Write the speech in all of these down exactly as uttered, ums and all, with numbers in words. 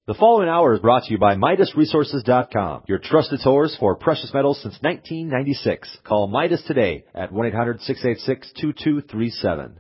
The following hour is brought to you by Midas Resources dot com, your trusted source for precious metals since nineteen ninety-six. Call Midas today at one eight hundred, six eight six, two two three seven.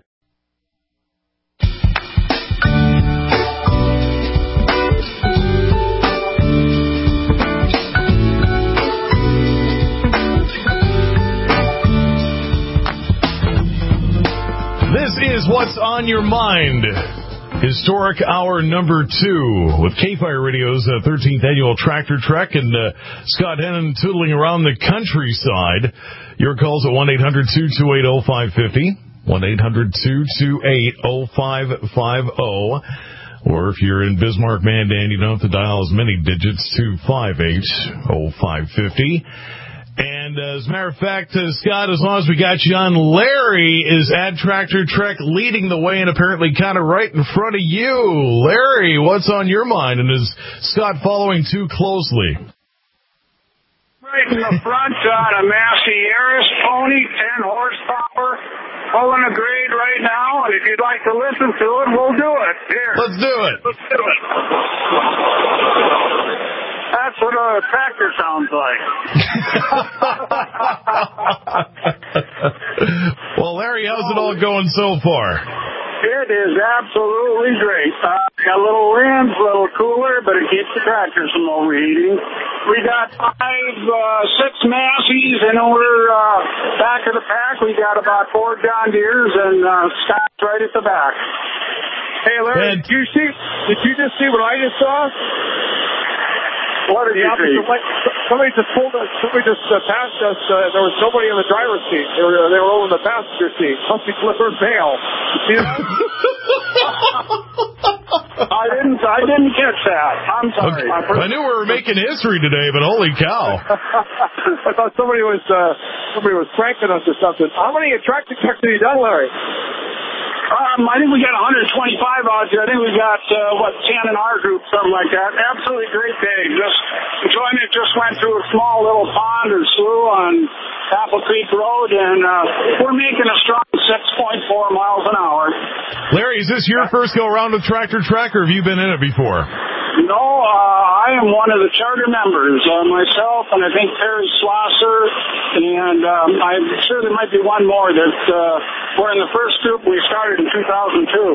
This is What's on Your Mind. Historic Hour number two with K-Fire Radio's uh, thirteenth Annual Tractor Trek and uh, Scott Hennon tootling around the countryside. Your calls at one eight hundred, two two eight, oh five five oh, one eight hundred, two two eight, oh five five oh. Or if you're in Bismarck, Mandan, you don't have to dial as many digits, two five eight, oh five five oh. And uh, as a matter of fact, uh, Scott, as long as we got you on, Larry is at Tractor Trek leading the way and apparently kind of right in front of you. Larry, what's on your mind? And is Scott following too closely? Right in the front on a Massey Harris pony, ten horsepower, pulling a grade right now. And if you'd like to listen to it, we'll do it. Here. Let's do it. Let's do it. That's what a tractor sounds like. Well, Larry, how's it all going so far? It is absolutely great. Uh, got a little wind, a little cooler, but it keeps the tractors from overheating. We got five, uh, six Masseys, and we're uh, back of the pack. We got about four John Deeres, and uh, Scott's right at the back. Hey, Larry, and- did you see? Did you just see what I just saw? What did the you see? Way, somebody just pulled us. Somebody just uh, passed us. Uh, there was nobody in the driver's seat. They were they were over in the passenger seat. Must be Clifford Vale. I didn't. I didn't catch that. I'm sorry. Okay. I knew we were making history today, but holy cow! I thought somebody was uh, somebody was pranking us or something. How many tractor checks have you done, Larry? Um, I think we got one hundred twenty-five out there. I think we got, uh, what, ten in our group, something like that. Absolutely great day. Just enjoying it. Just went through a small little pond or slough on Apple Creek Road, and uh, we're making a strong six point four miles an hour. Larry, is this your first go-around with Tractor Trek, or have you been in it before? No, uh, I am one of the charter members, uh, myself, and I think Terry Schlosser, and um, I'm sure there might be one more that uh, we're in the first group we started in two thousand two.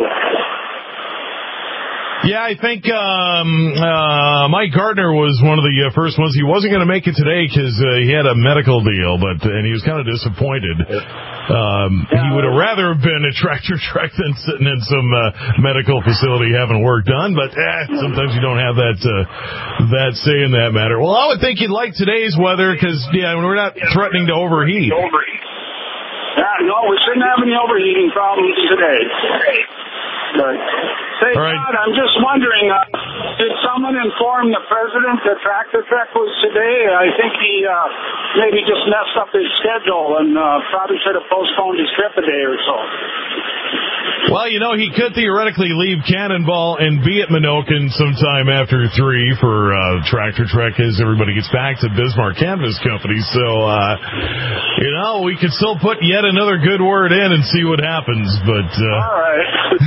Yeah, I think um, uh, Mike Gardner was one of the uh, first ones. He wasn't going to make it today because uh, he had a medical deal, but and he was kind of disappointed. Um, he would have rather have been a Tractor Trek than sitting in some uh, medical facility having work done. But eh, sometimes you don't have that uh, that say in that matter. Well, I would think you'd like today's weather because yeah, we're not threatening to overheat. Yeah, no, we shouldn't have any overheating problems today. But, say, right. Todd, I'm just wondering, uh, did someone inform the president that Tractor Trek was today? I think he uh, maybe just messed up his schedule and uh, probably should have postponed his trip a day or so. Well, you know, he could theoretically leave Cannonball and be at Minokin sometime after three for uh, Tractor Trek as everybody gets back to Bismarck Canvas Company. So, uh, you know, we could still put yet another good word in and see what happens. But uh, all right.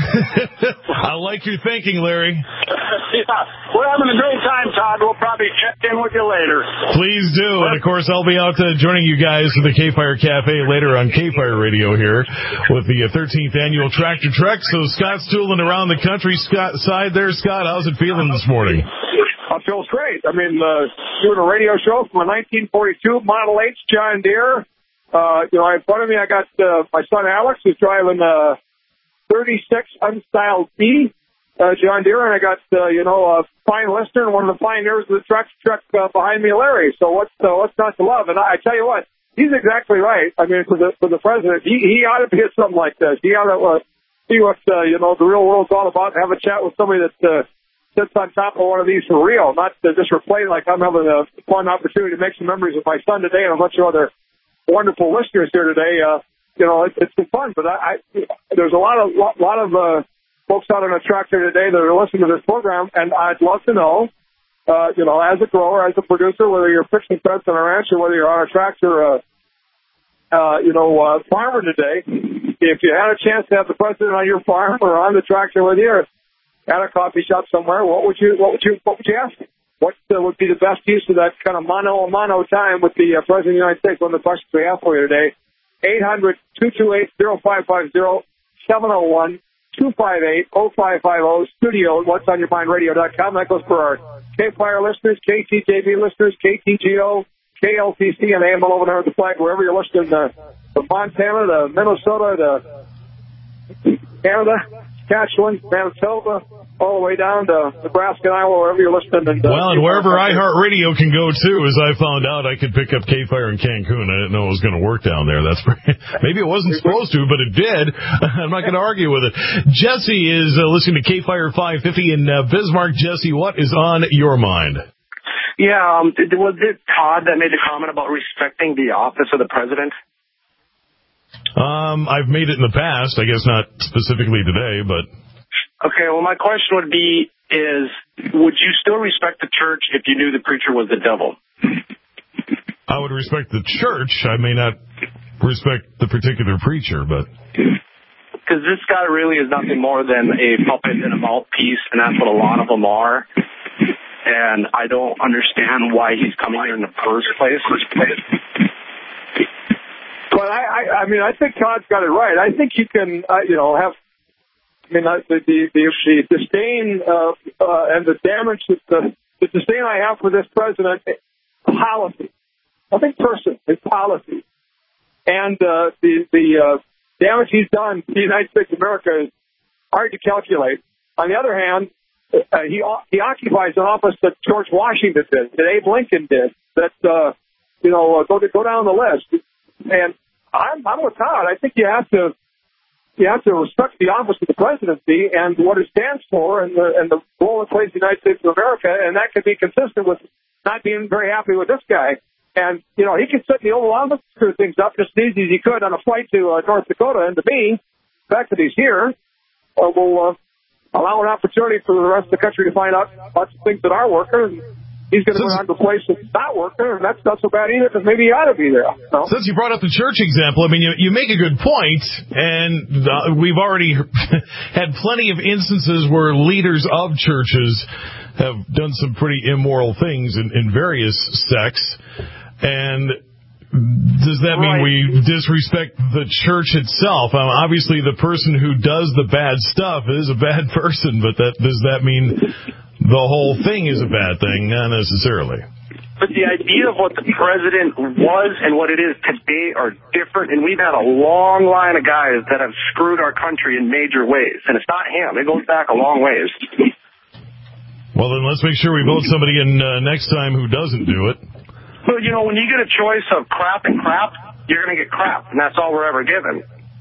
I like your thinking, Larry. Yeah, we're having a great time, Todd. We'll probably check in with you later. Please do. And, of course, I'll be out uh, joining you guys for the K-Fire Cafe later on K-Fire Radio here with the uh, thirteenth Annual Tractor Trek. So Scott's tooling around the country Scott, side there. Scott, how's it feeling this morning? It feels great. I mean, uh, doing a radio show from a nineteen forty-two Model H John Deere. Uh, you know, in front of me I got uh, my son Alex who's driving a thirty-six Unstyled B. Uh, John Deere, and I got, uh, you know, a fine listener and one of the pioneers of the Tractor Trek uh, behind me, Larry. So what's, uh, what's not to love? And I, I tell you what, he's exactly right. I mean, for the, for the president, he, he ought to be at something like this. He ought to uh, see what, uh, you know, the real world's all about, have a chat with somebody that uh, sits on top of one of these for real, not uh, just replay like I'm having a fun opportunity to make some memories with my son today and a bunch of other wonderful listeners here today. Uh, you know, it, it's been fun, but I, I, there's a lot of, lot, lot of, uh, folks out on a tractor today that are listening to this program, and I'd love to know, uh, you know, as a grower, as a producer, whether you're fixing fence on a ranch or whether you're on a tractor, uh, uh, you know, uh, farmer today, if you had a chance to have the president on your farm or on the tractor with you, at a coffee shop somewhere, what would you what would you what would you ask him? What uh, would be the best use of that kind of mano a mano time with the uh, President of the United States? One of the questions we have for you today. eight hundred, two two eight, oh five five oh, seven oh one, two five eight, oh five five oh, studio at what's on your mind radio dot com. That goes for our K-Fire listeners, K T J V listeners, K T G O, K L T C, and A M eleven hundred the flag, wherever you're listening, uh, from Montana to Minnesota to Canada, Saskatchewan, Manitoba, all the way down to Nebraska and Iowa, wherever you're listening. And, uh, well, and wherever iHeartRadio can go, too, as I found out, I could pick up K-Fire in Cancun. I didn't know it was going to work down there. That's pretty, maybe it wasn't supposed to, but it did. I'm not going to argue with it. Jesse is uh, listening to K-Fire five fifty in uh, Bismarck. Jesse, what is on your mind? Yeah, um, was it Todd that made the comment about respecting the office of the president? Um, I've made it in the past. I guess not specifically today, but... Okay, well, my question would be, is would you still respect the church if you knew the preacher was the devil? I would respect the church. I may not respect the particular preacher, but... Because this guy really is nothing more than a puppet and a mouthpiece, and that's what a lot of them are. And I don't understand why he's coming here in the first place. But I, I, I mean, I think Todd's got it right. I think you can, uh, you know, have... I mean, the the, the, the disdain uh, uh, and the damage, that the, the disdain I have for this president, policy. Nothing person, it's policy. And uh, the the uh, damage he's done to the United States of America is hard to calculate. On the other hand, uh, he he occupies an office that George Washington did, that Abe Lincoln did, that, uh, you know, uh, go, to, go down the list. And I'm, I'm with Todd. I think you have to... You have to respect the office of the presidency and what it stands for and the, and the role it plays in the United States of America, and that can be consistent with not being very happy with this guy. And, you know, he can sit in the Oval Office and screw things up just as easy as he could on a flight to uh, North Dakota. And to me, the fact that he's here uh, will uh, allow an opportunity for the rest of the country to find out lots of things that are working. And he's going to go on to a place that's not working, and that's not so bad either, because maybe he ought to be there. No? Since you brought up the church example, I mean, you, you make a good point, and uh, we've already had plenty of instances where leaders of churches have done some pretty immoral things in, in various sects, and does that mean right. we disrespect the church itself? Um, obviously, the person who does the bad stuff is a bad person, but that does that mean... the whole thing is a bad thing? Not necessarily. But the idea of what the president was and what it is today are different, and we've had a long line of guys that have screwed our country in major ways, and it's not him. It goes back a long ways. Well, then let's make sure we vote somebody in uh, next time who doesn't do it. Well, you know, when you get a choice of crap and crap, you're going to get crap, and that's all we're ever given.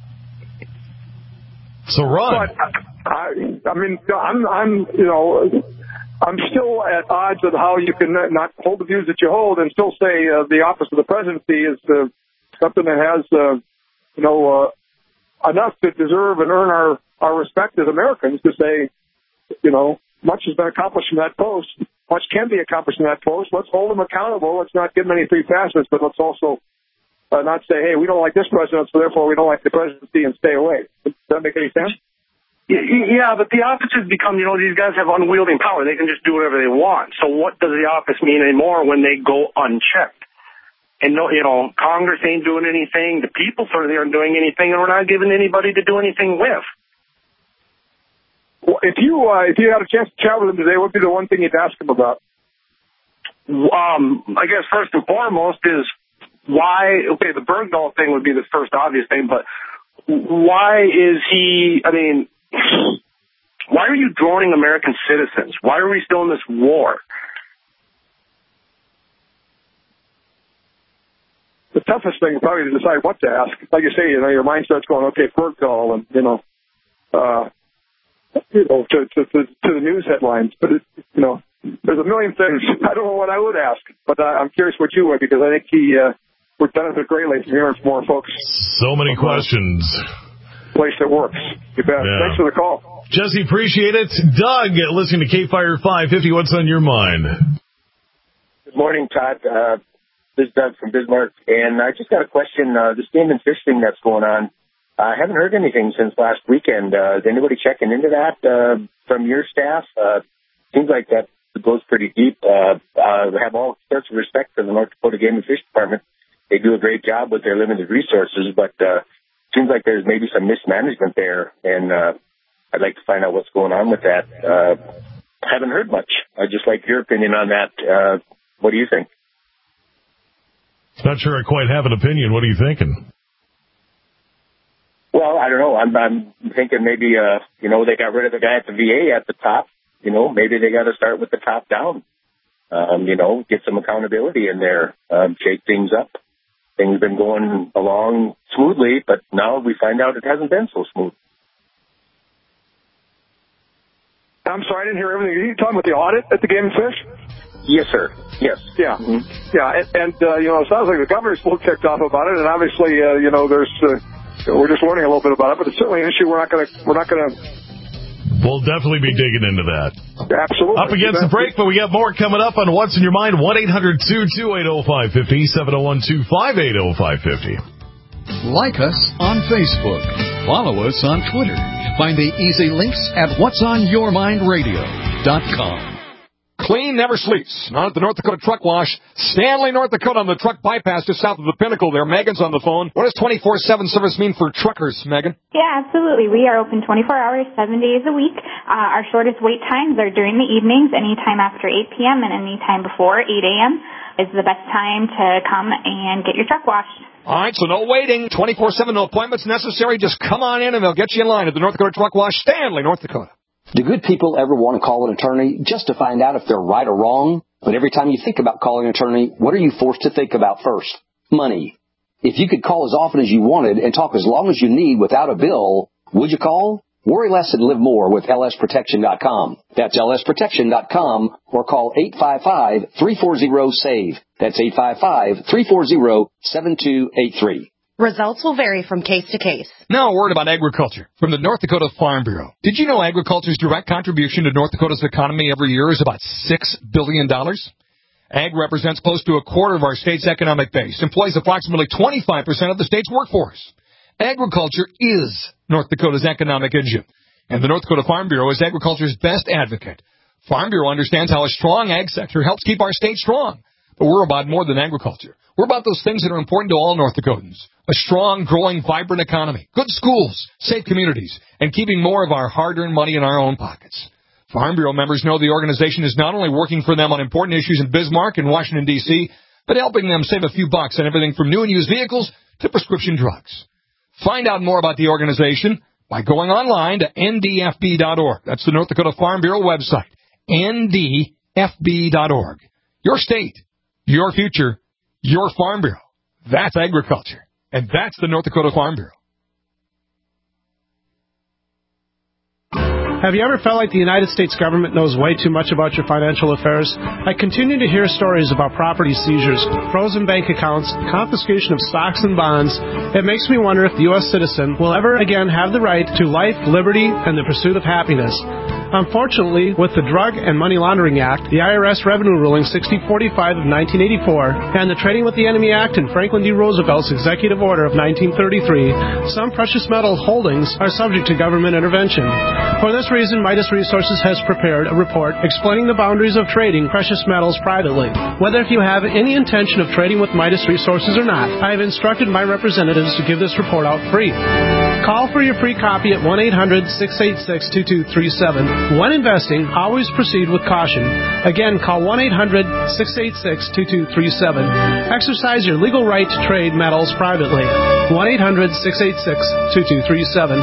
So, Ron. But, I, I mean, I'm, I'm, you know... I'm still at odds with how you can not hold the views that you hold and still say uh, the office of the presidency is uh, something that has, uh, you know, uh, enough to deserve and earn our, our respect as Americans to say, you know, much has been accomplished from that post. Much can be accomplished in that post. Let's hold them accountable. Let's not give them any free passes, but let's also uh, not say, hey, we don't like this president, so therefore we don't like the presidency and stay away. Does that make any sense? Yeah, but the office has become, you know, these guys have unwielding power. They can just do whatever they want. So what does the office mean anymore when they go unchecked? And, no, you know, Congress ain't doing anything. The people certainly aren't doing anything, and we're not giving anybody to do anything with. Well, if you uh, if you had a chance to chat with them today, what would be the one thing you'd ask them about? Um, I guess first and foremost is why, okay, the Bergdahl thing would be the first obvious thing, but why is he, I mean... why are you droning American citizens? Why are we still in this war? The toughest thing is probably to decide what to ask. Like you say, you know, your mind starts going, okay, Bergdahl, and, you know, uh, you know, to, to, to, to the news headlines. But, it, you know, there's a million things. I don't know what I would ask, but I, I'm curious what you would, because I think he uh, would benefit greatly from hearing from more folks. So many questions. Place that works. You bet. Yeah. Thanks for the call. Jesse, appreciate it. Doug, listening to K-Fire five fifty, what's on your mind? Good morning, Todd. Uh, this is Doug from Bismarck, and I just got a question. Uh, this game and fish thing that's going on, I haven't heard anything since last weekend. Uh, is anybody checking into that uh, from your staff? Uh, seems like that goes pretty deep. Uh, uh, I have all sorts of respect for the North Dakota Game and Fish Department. They do a great job with their limited resources, but uh, seems like there's maybe some mismanagement there, and uh, I'd like to find out what's going on with that. Uh, haven't heard much. I'd just like your opinion on that. Uh, what do you think? Not sure I quite have an opinion. What are you thinking? Well, I don't know. I'm, I'm thinking maybe, uh, you know, they got rid of the guy at the V A at the top. You know, maybe they got to start with the top down. Um, you know, get some accountability in there, um, shake things up. Things have been going along smoothly, but now we find out it hasn't been so smooth. I'm sorry, I didn't hear everything. Are you talking about the audit at the Game and Fish? Yes, sir. Yes. Yeah. Mm-hmm. Yeah, and, and uh, you know, it sounds like the governor's a little ticked off about it, and obviously, uh, you know, there's uh, we're just learning a little bit about it, but it's certainly an issue we're not going to we're not going to. We'll definitely be digging into that. Absolutely. Up against the break, but we got more coming up on What's in Your Mind. one eight hundred two two eight oh five five oh, seven oh one two five eight oh five five oh. Like us on Facebook. Follow us on Twitter. Find the easy links at whats on your mind radio dot com. Clean never sleeps. Not at the North Dakota Truck Wash. Stanley, North Dakota on the truck bypass just south of the Pinnacle there. Megan's on the phone. What does twenty-four seven service mean for truckers, Megan? Yeah, absolutely. We are open twenty-four hours, seven days a week. Uh, our shortest wait times are during the evenings, anytime after eight p.m. and anytime before eight a.m. is the best time to come and get your truck washed. All right, so no waiting. twenty-four seven, no appointments necessary. Just come on in and they'll get you in line at the North Dakota Truck Wash, Stanley, North Dakota. Do good people ever want to call an attorney just to find out if they're right or wrong? But every time you think about calling an attorney, what are you forced to think about first? Money. If you could call as often as you wanted and talk as long as you need without a bill, would you call? Worry less and live more with L S protection dot com. That's L S protection dot com or call eight five five, three four zero, S A V E. That's eight five five, three four zero, seven two eight three. Results will vary from case to case. Now a word about agriculture from the North Dakota Farm Bureau. Did you know agriculture's direct contribution to North Dakota's economy every year is about six billion dollars? Ag represents close to a quarter of our state's economic base, employs approximately twenty-five percent of the state's workforce. Agriculture is North Dakota's economic engine, and the North Dakota Farm Bureau is agriculture's best advocate. Farm Bureau understands how a strong ag sector helps keep our state strong. But we're about more than agriculture. We're about those things that are important to all North Dakotans. A strong, growing, vibrant economy, good schools, safe communities, and keeping more of our hard-earned money in our own pockets. Farm Bureau members know the organization is not only working for them on important issues in Bismarck and Washington, D C, but helping them save a few bucks on everything from new and used vehicles to prescription drugs. Find out more about the organization by going online to N D F B dot org. That's the North Dakota Farm Bureau website, N D F B dot org. Your state, your future, your Farm Bureau. That's agriculture. And that's the North Dakota Farm Bureau. Have you ever felt like the United States government knows way too much about your financial affairs? I continue to hear stories about property seizures, frozen bank accounts, confiscation of stocks and bonds. It makes me wonder if the U S citizen will ever again have the right to life, liberty, and the pursuit of happiness. Unfortunately, with the Drug and Money Laundering Act, the I R S Revenue Ruling sixty forty-five of nineteen eighty-four, and the Trading with the Enemy Act and Franklin D. Roosevelt's Executive Order of nineteen thirty-three, some precious metal holdings are subject to government intervention. For this reason, Midas Resources has prepared a report explaining the boundaries of trading precious metals privately. Whether if you have any intention of trading with Midas Resources or not, I have instructed my representatives to give this report out free. Call for your free copy at one eight hundred, six eight six, two two three seven. When investing, always proceed with caution. Again, call one eight hundred, six eight six, two two three seven. Exercise your legal right to trade metals privately. one eight hundred, six eight six, two two three seven.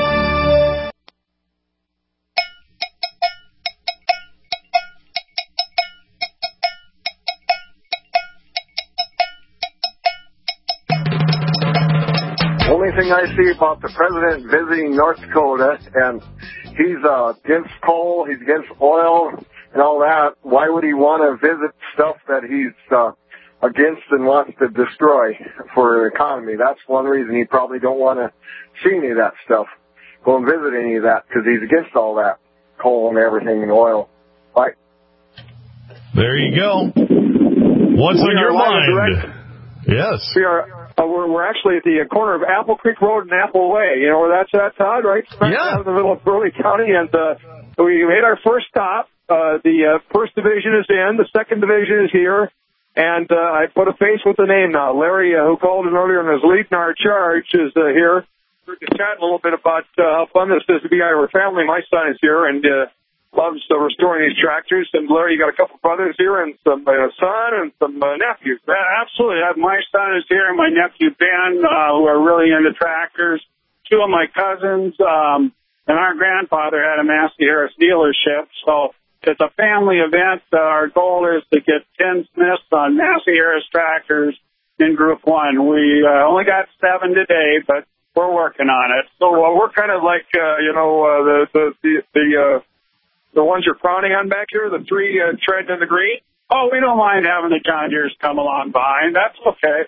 Thing I see about the president visiting North Dakota, and he's uh, against coal, he's against oil, and all that. Why would he want to visit stuff that he's uh, against and wants to destroy for the economy? That's one reason he probably don't want to see any of that stuff, go and visit any of that, because he's against all that coal and everything and oil. Right? There you go. What's on your mind? Yes. We are. Uh, we're, we're actually at the corner of Apple Creek Road and Apple Way. You know where that's at, Todd, right? Yeah. Out in the middle of Burley County. And uh, we made our first stop. Uh, the uh, first division is in. The second division is here. And uh, I put a face with the name now. Larry, uh, who called in earlier and is leading our charge, is uh, here. We're just chatting a little bit about uh, how fun this is to be our family. My son is here and uh, loves uh, restoring these tractors. And Larry, you got a couple brothers here and some uh, son and some uh, nephews. Uh, absolutely. My son is here and my nephew Ben, uh, who are really into tractors. Two of my cousins, um, and our grandfather had a Massey Harris dealership. So it's a family event. Uh, our goal is to get ten Smiths on Massey Harris tractors in Group One. We uh, only got seven today, but we're working on it. So uh, we're kind of like, uh, you know, uh, the the the the, uh, the ones you're frowning on back here, the three uh, treads in the green. Oh, we don't mind having the John Deeres come along behind. That's okay.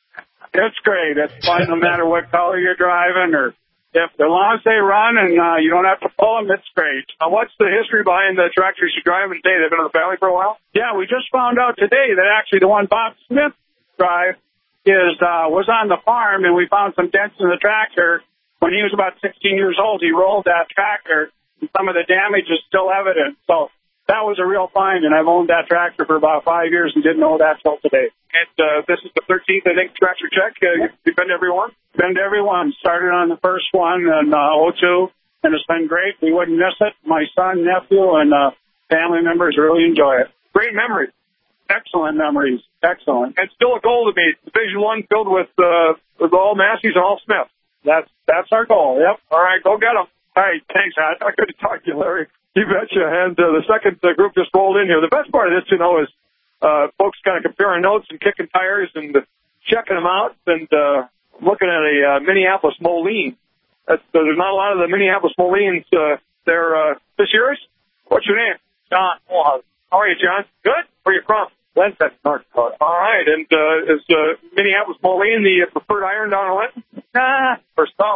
It's great. It's fun no matter what color you're driving or if as long as they run and uh, you don't have to pull them, it's great. Now, what's the history behind the tractors you're driving today? They've been in the family for a while? Yeah, we just found out today that actually the one Bob Smith drive is uh, was on the farm, and we found some dents in the tractor. When he was about sixteen years old, he rolled that tractor, and some of the damage is still evident. So that was a real find, and I've owned that tractor for about five years and didn't know that till today. And uh, this is the thirteenth, I think, tractor check. Uh, you've been to every one? Been to every one. Started on the first one in uh, oh two, and it's been great. We wouldn't miss it. My son, nephew, and uh, family members really enjoy it. Great memories. Excellent memories. Excellent. And still a goal to be Division One filled with uh, with all Masseys and all Smiths. That's that's our goal. Yep. All right, go get them. All right, thanks. I, I could talk to you, Larry. You betcha. And uh, the second uh, group just rolled in here. The best part of this, you know, is uh, folks kind of comparing notes and kicking tires and uh, checking them out and uh, looking at a uh, Minneapolis Moline. That's, uh, there's not a lot of the Minneapolis Molines uh, there. Uh, this yours? What's your name? John. How are you, John? Good? Where are you from? Linton, North Dakota. All right. And uh, is uh, Minneapolis Moline the preferred iron down in Linton? Nah, for some.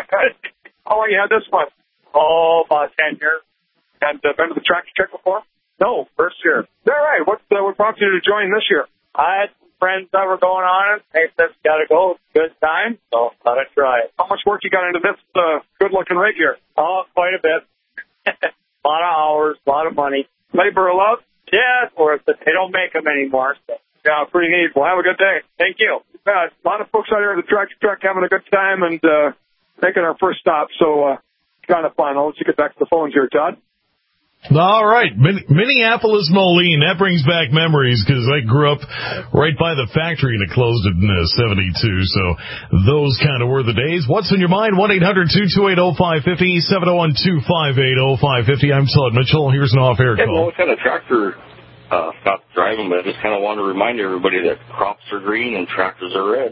How long you had this one? Oh, about ten years. And uh, been to the tractor check before? No, first year. All right. What, uh, what prompted you to join this year? I had some friends that were going on it. Hey, this got to go. Good time. So thought I'd try it. How much work you got into this uh, good-looking rig here? Oh, quite a bit. A lot of hours, a lot of money. Labor of love? Yeah, it's worth it. They don't make them anymore. So. Yeah, pretty neat. Well, have a good day. Thank you. Uh, a lot of folks out here at the tractor truck having a good time and uh, making our first stop. So uh, kind of fun. I'll let you get back to the phones here, Todd. All right, Min- Minneapolis Moline. That brings back memories because I grew up right by the factory and it closed in uh, seventy-two. So those kind of were the days. What's in your mind? one eight hundred two two eight oh five five oh, seven oh one two five eight oh five five oh. I'm Todd Mitchell. Here's an off-air yeah, call. well, what kind of tractor uh, stopped driving, but I just kind of want to remind everybody that crops are green and tractors are red.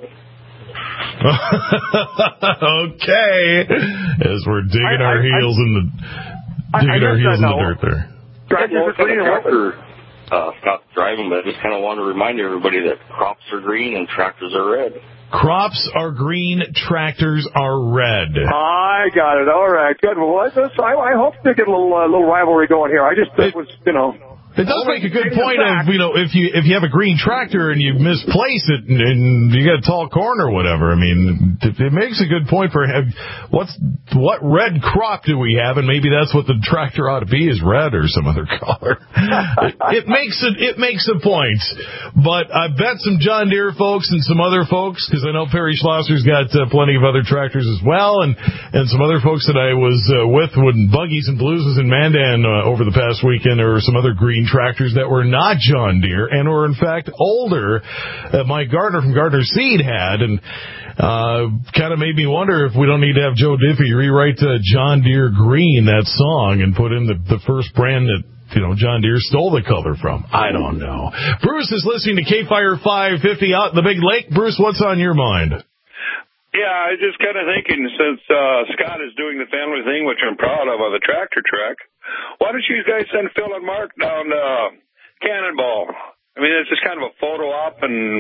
Okay. As we're digging I, our I, heels I, in the... Digging our heels in the dirt there. Tractors are green and tractor uh, stopped driving, but I just kind of want to remind everybody that crops are green and tractors are red. Crops are green, tractors are red. I got it. All right, good. Well, I, I hope to get a little uh, little rivalry going here. I just it was, you know. It does make a good point of, you know, if you if you have a green tractor and you misplace it and, and you got a tall corn or whatever, I mean, it, it makes a good point for what's what red crop do we have, and maybe that's what the tractor ought to be is red or some other color. it, it makes it it makes a point, but I bet some John Deere folks and some other folks, because I know Perry Schlosser's got uh, plenty of other tractors as well, and and some other folks that I was uh, with when Buggies and Blues was in Mandan uh, over the past weekend, or some other green tractors that were not John Deere and were in fact older that Mike Gardner from Gardner Seed had, and uh kind of made me wonder if we don't need to have Joe Diffie rewrite uh, John Deere Green, that song, and put in the, the first brand that, you know, John Deere stole the color from. I don't know. Bruce is listening to K-Fire five fifty out in the Big Lake. Bruce, what's on your mind? Yeah, I was just kind of thinking, since uh, Scott is doing the family thing, which I'm proud of, on the tractor track, why don't you guys send Phil and Mark down to uh, Cannonball? I mean, it's just kind of a photo op, and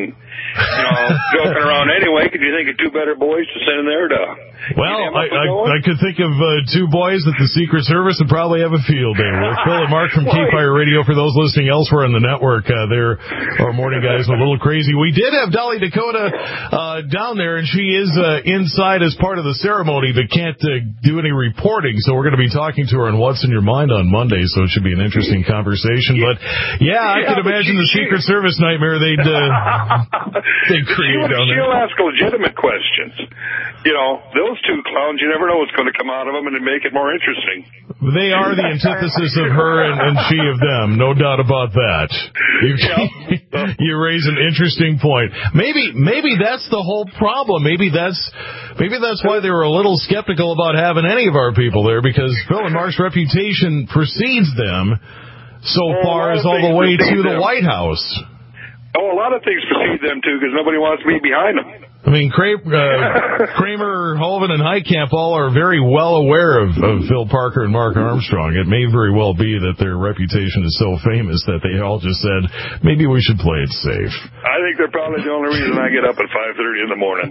you know, joking around anyway. Could you think of two better boys to send in there to? Well, I, I, I could think of uh, two boys that the Secret Service would probably have a field day with. Phil and Mark from K-Fire Radio. For those listening elsewhere in the network, uh, they're our morning guys a little crazy. We did have Dolly Dakota uh, down there, and she is uh, inside as part of the ceremony, but can't uh, do any reporting. So we're going to be talking to her on What's in Your Mind on Monday. So it should be an interesting conversation. But yeah, I yeah, can imagine the Secret Service nightmare they'd uh, they create she'll, down there. She'll ask legitimate questions. You know, those two clowns, you never know what's going to come out of them, and it make it more interesting. They are the antithesis of her and, and she of them, no doubt about that. You, you raise an interesting point. Maybe, maybe that's the whole problem. Maybe that's, maybe that's why they were a little skeptical about having any of our people there, because Phil and Mark's reputation precedes them so oh, far as all the way to the them. White House. Oh, a lot of things precede them, too, because nobody wants to be behind them. I mean, Kramer, uh, Kramer, Hovind, and Heitkamp all are very well aware of, of Phil Parker and Mark Armstrong. It may very well be that their reputation is so famous that they all just said, maybe we should play it safe. I think they're probably the only reason I get up at five thirty in the morning.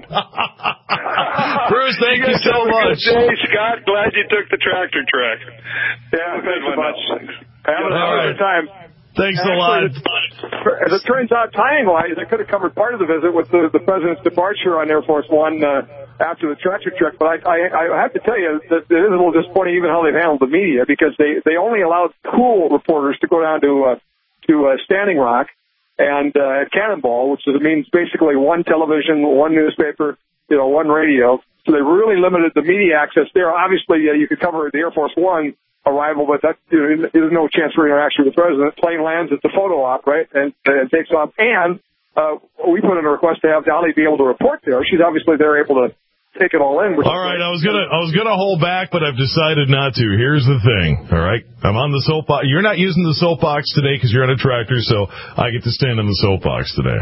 Bruce, thank you, you so much. Hey, Scott, glad you took the tractor track. Yeah, thanks a bunch. Having a right. good time. Thanks Actually, a lot. As it turns out, timing-wise, I could have covered part of the visit with the, the president's departure on Air Force One uh, after the tractor trek, but I, I, I have to tell you that it is a little disappointing even how they've handled the media, because they, they only allowed cool reporters to go down to uh, to uh, Standing Rock and uh, at Cannonball, which is, means basically one television, one newspaper, you know, one radio. So they really limited the media access there. Obviously, uh, you could cover the Air Force One arrival, but that, you know, there's no chance for interaction with the president. Plane lands, it's a photo op, right, and, and takes off. And uh, we put in a request to have Dolly be able to report there. She's obviously there able to take it all in. All right, I was gonna, I was gonna hold back, but I've decided not to. Here's the thing, all right? I'm on the soapbox. You're not using the soapbox today because you're on a tractor, so I get to stand on the soapbox today.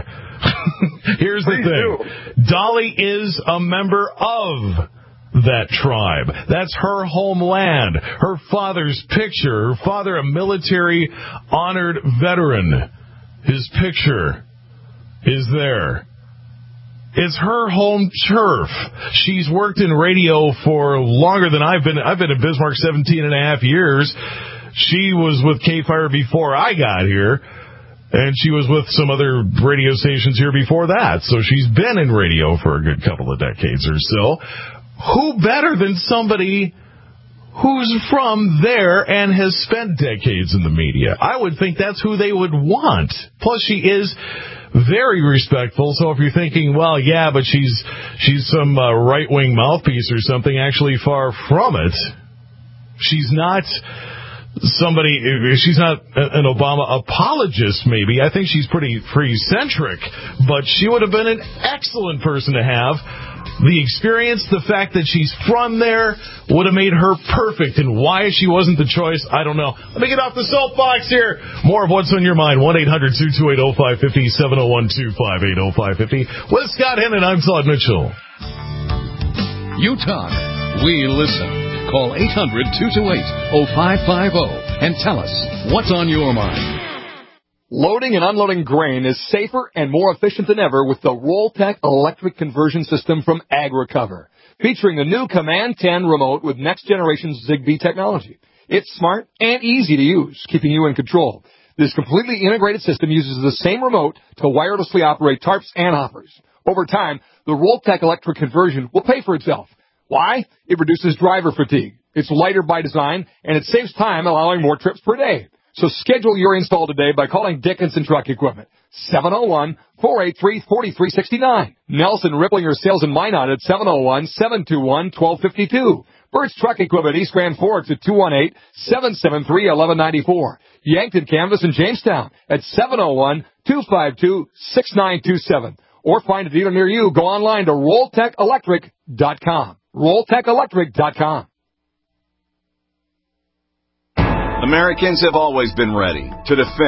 Here's the Please thing: do. Dolly is a member of that tribe. That's her homeland. Her father's picture, her father a military honored veteran. His picture is there. It's her home turf. She's worked in radio for longer than I've been. I've been in Bismarck seventeen and a half years. She was with K-Fire before I got here, and she was with some other radio stations here before that. So she's been in radio for a good couple of decades or so. Who better than somebody who's from there and has spent decades in the media? I would think that's who they would want. Plus, she is very respectful. So if you're thinking, well, yeah, but she's she's some uh, right-wing mouthpiece or something, actually far from it. She's not somebody, she's not an Obama apologist, maybe. I think she's pretty free-centric, but she would have been an excellent person to have. The experience, the fact that she's from there would have made her perfect. And why she wasn't the choice, I don't know. Let me get off the soapbox here. More of What's on Your Mind. one eight hundred two two eight oh five five oh, seven oh one two five eight oh five five oh. With Scott Hennon, I'm Todd Mitchell. You talk, we listen. Call eight hundred two two eight oh five five oh and tell us what's on your mind. Loading and unloading grain is safer and more efficient than ever with the Rolltech electric conversion system from AgriCover, featuring the new Command ten remote with next-generation Zigbee technology. It's smart and easy to use, keeping you in control. This completely integrated system uses the same remote to wirelessly operate tarps and hoppers. Over time, the Rolltech electric conversion will pay for itself. Why? It reduces driver fatigue. It's lighter by design, and it saves time, allowing more trips per day. So schedule your install today by calling Dickinson Truck Equipment, seven oh one, four eight three, four three six nine. Nelson Ripplinger Sales in Minot at seven oh one, seven two one, one two five two. Burt's Truck Equipment, East Grand Forks at two one eight, seven seven three, one one nine four. Yankton Canvas in Jamestown at seven oh one, two five two, six nine two seven. Or find a dealer near you. Go online to rolltech electric dot com. rolltech electric dot com. Americans have always been ready to defend,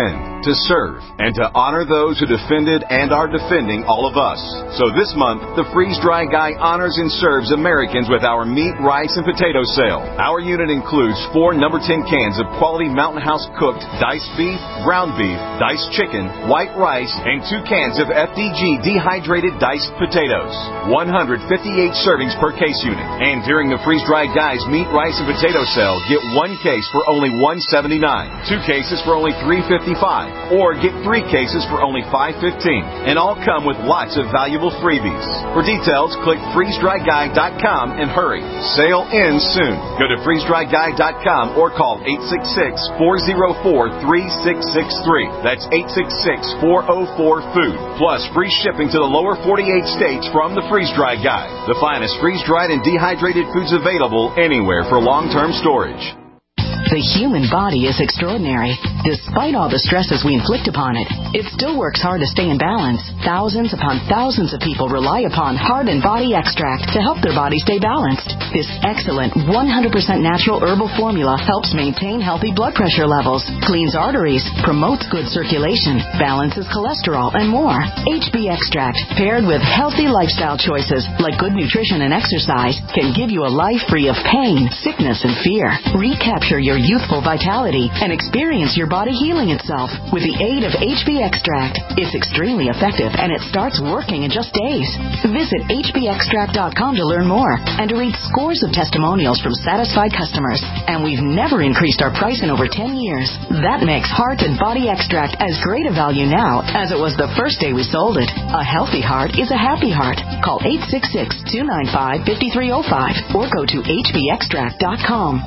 to serve and to honor those who defended and are defending all of us. So this month, the Freeze Dry Guy honors and serves Americans with our meat, rice, and potato sale. Our unit includes four number ten cans of quality Mountain House cooked diced beef, ground beef, diced chicken, white rice, and two cans of F D G dehydrated diced potatoes. one hundred fifty-eight servings per case unit. And during the Freeze Dry Guy's meat, rice, and potato sale, get one case for only one seventy-nine, two cases for only three fifty-five, or get three cases for only five fifteen. And all come with lots of valuable freebies. For details, click freeze dry guy dot com and hurry. Sale ends soon. Go to freeze dry guy dot com or call eight six six, four oh four, three six six three. That's eight six six, four oh four, food. Plus free shipping to the lower forty-eight states from the Freeze Dry Guy. The finest freeze-dried and dehydrated foods available anywhere for long-term storage. The human body is extraordinary. Despite all the stresses we inflict upon it, it still works hard to stay in balance. Thousands upon thousands of people rely upon Heart and Body Extract to help their body stay balanced. This excellent one hundred percent natural herbal formula helps maintain healthy blood pressure levels, cleans arteries, promotes good circulation, balances cholesterol, and more. H B Extract, paired with healthy lifestyle choices like good nutrition and exercise, can give you a life free of pain, sickness, and fear. Recapture your youthful vitality and experience your body healing itself with the aid of H B Extract. It's extremely effective and it starts working in just days. Visit H B extract dot com to learn more and to read scores of testimonials from satisfied customers. And we've never increased our price in over ten years. That makes Heart and Body Extract as great a value now as it was the first day we sold it. A healthy heart is a happy heart. Call eight six six, two nine five, five three zero five or go to H B extract dot com.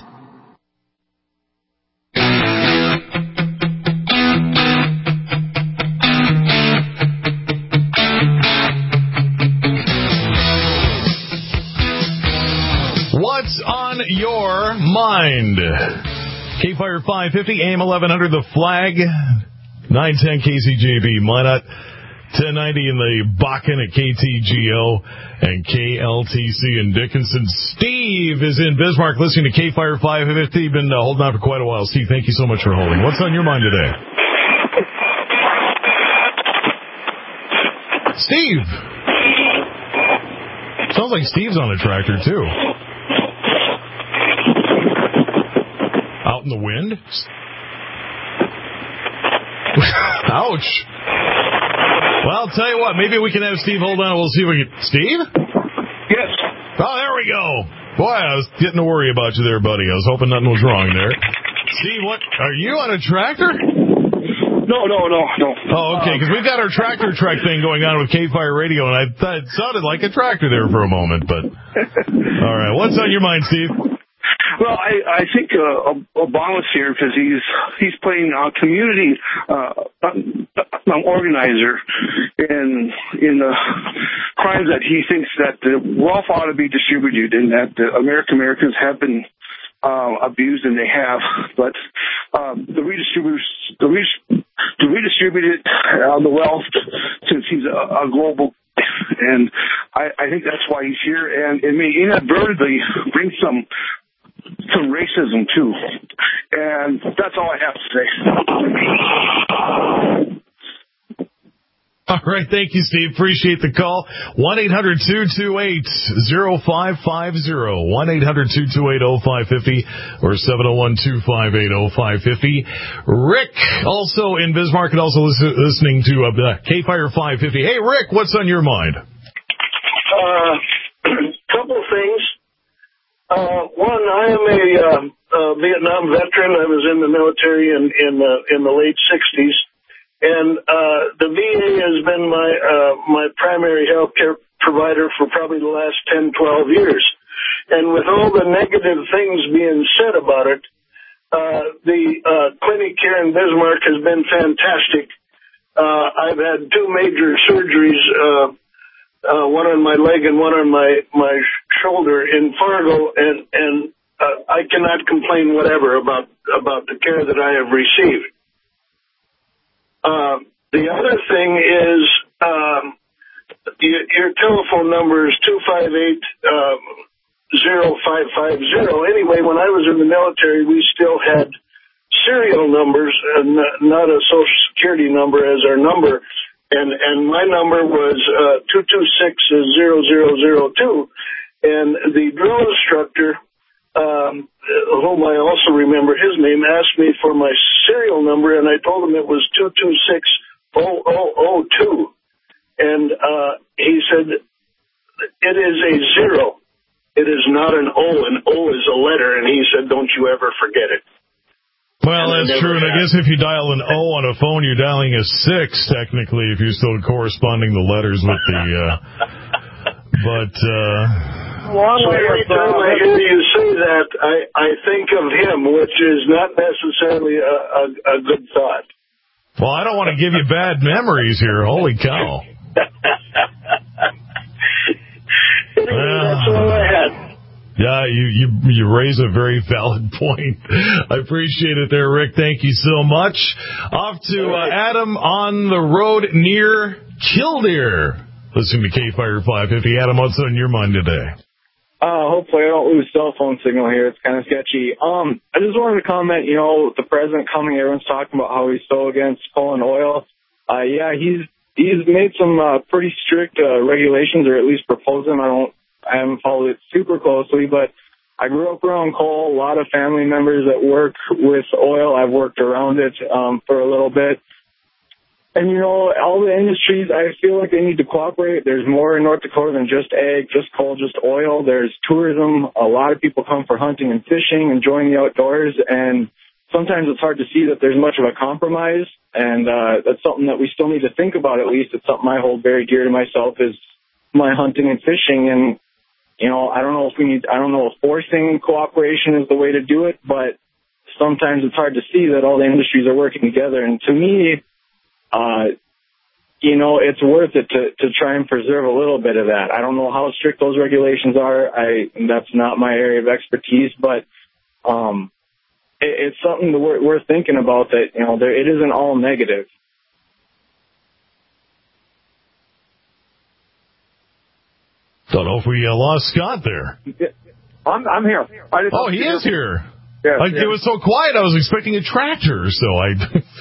What's on your mind? K-Fire five fifty, A M eleven hundred, The Flag, nine ten K C J B, Minot, ten ninety in the Bakken at K T G O, and K L T C in Dickinson. Steve is in Bismarck listening to K-Fire five fifty. Been uh, holding on for quite a while. Steve, thank you so much for holding. What's on your mind today? Steve! Sounds like Steve's on a tractor, too. Out in the wind? Ouch. Well, I'll tell you what. Maybe we can have Steve hold on. We'll see if we can... Steve? Yes. Oh, there we go. Boy, I was getting to worry about you there, buddy. I was hoping nothing was wrong there. Steve, what? Are you on a tractor? No, no, no, no. Oh, okay, because we've got our tractor trek thing going on with K-Fire Radio, and I thought it sounded like a tractor there for a moment, but... All right, what's on your mind, Steve? Well, I, I think uh, Obama's here because he's he's playing a community uh, um, organizer in in the crimes that he thinks that the wealth ought to be distributed and that the American Americans have been uh, abused, and they have. But um, the redistribute the re- to redistribute it uh, the wealth, since he's a, a global. And I, I think that's why he's here, and it may inadvertently bring some some racism too. And that's all I have to say. All right, thank you, Steve. Appreciate the call. one eight hundred, two two eight, oh five five oh. one eight hundred, two two eight, oh five five oh or seven oh one, two five eight, oh five five oh. Rick, also in Bismarck, and also listen, listening to uh, K-Fire five fifty. Hey, Rick, what's on your mind? Uh, couple things. Uh, one, I am a uh, uh, Vietnam veteran. I was in the military in in, uh, in the late sixties. And uh, the V A has been my uh, my primary health care provider for probably the last ten, twelve years. And with all the negative things being said about it, uh, the uh, clinic here in Bismarck has been fantastic. Uh, I've had two major surgeries, uh, uh, one on my leg and one on my, my shoulder in Fargo, and, and uh, I cannot complain whatever about, about the care that I have received. Uh, the other thing is, um, your, your telephone number is two five eight, oh five five oh. Anyway, when I was in the military, we still had serial numbers, and not a Social Security number as our number. And and my number was uh, two two six zero zero zero two. And the drill instructor, um, whom I also remember his name, asked me for my serial number, and I told him it was two two six zero zero zero two. And uh, he said, it is a zero. It is not an O. An O is a letter. And he said, don't you ever forget it. Well, that's true, and I guess if you dial an O on a phone, you're dialing a six, technically, if you're still corresponding the letters with the, uh, but, uh... Well, so every time I hear you say that, I, I think of him, which is not necessarily a, a, a good thought. Well, I don't want to give you bad memories here, holy cow. Anyway, that's all I had. Yeah, you, you you raise a very valid point. I appreciate it there, Rick. Thank you so much. Off to uh, Adam on the road near Killdeer. Listening to K-Fire five fifty. Adam, what's on your mind today? Uh, hopefully I don't lose cell phone signal here. It's kind of sketchy. Um, I just wanted to comment, you know, the president coming, everyone's talking about how he's so against coal and oil. Uh, yeah, he's he's made some uh, pretty strict uh, regulations, or at least proposed them. I don't I haven't followed it super closely, but I grew up around coal. A lot of family members that work with oil. I've worked around it um, for a little bit. And, you know, all the industries, I feel like they need to cooperate. There's more in North Dakota than just ag, just coal, just oil. There's tourism. A lot of people come for hunting and fishing, enjoying the outdoors. And sometimes it's hard to see that there's much of a compromise. And uh, that's something that we still need to think about, at least. It's something I hold very dear to myself, is my hunting and fishing. And you know, I don't know if we need, I don't know if forcing cooperation is the way to do it, but sometimes it's hard to see that all the industries are working together. And to me, uh, you know, it's worth it to, to try and preserve a little bit of that. I don't know how strict those regulations are. I, that's not my area of expertise, but, um, it, it's something that we're, we're thinking about, that, you know, there, it isn't all negative. Don't know if we uh, lost Scott there. I'm, I'm here. I just oh, he is here. Yeah, like, yeah. It was so quiet, I was expecting a tractor, so I...